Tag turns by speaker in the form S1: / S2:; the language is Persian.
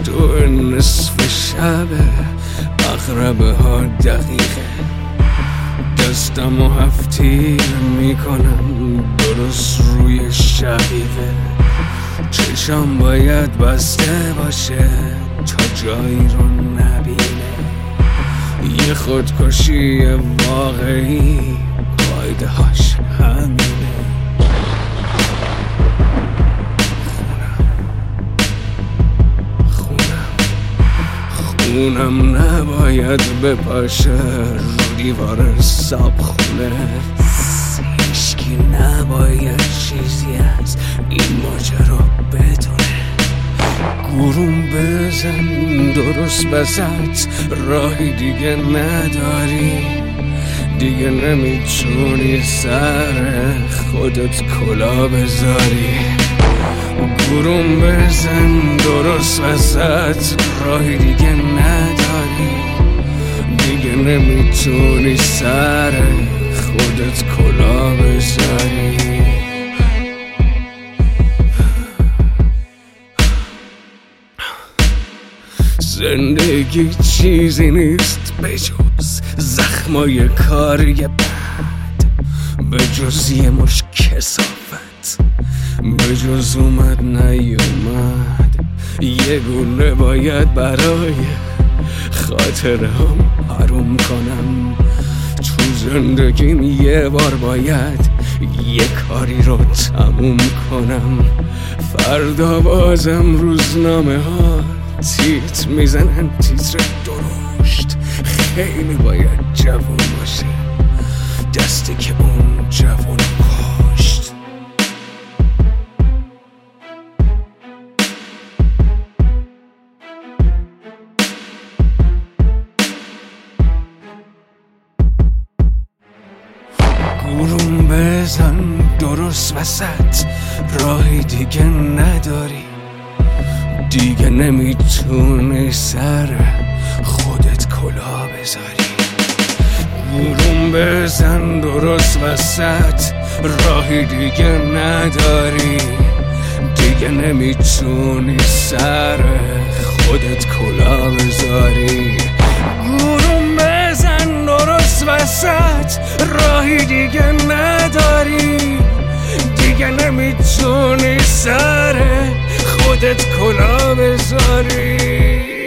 S1: تو نصف شب اقربه ها دقیقه دستمو هفتیر میکنم درست روی شقیقه چشم باید بسته باشه تا جایی رو نبینه یه خودکشی واقعی قاعده هاش همینه خونم نباید بپاشه رو دیوار صابخونه هیچکی نباید چیزی از این ماجرا بدونه گروم بزن درست بزد راهی دیگه نداری دیگه نمیتونی سر خودت کلا بذاری گروم بزن درست وسط راهی دیگه نداری دیگه نمیتونی سر خودت کلا بذاری زندگی چیزی نیست بجز زخمای کاری بد بجز یه مش کثافت بجز اومد نیومد یه گونه باید برای خاطرم حروم کنم تو زندگیم یه بار باید یه کاری رو تموم کنم فردا بازم روزنامه ها تیتر میزنن تیتر درشت خیلی باید جوون باشه دستی که اون جوون کاشت گروم بزن درست وسط راهی دیگه نداری دیگه نمیتونی سر خودت کلا بذاری گروم بزن درست وسط راهی دیگه نداری دیگه نمیتونی سر خودت کلا بذاری گروم بزن درست وسط راهی دیگه نداری دیگه نمیتونی سر خودت کلا بذاری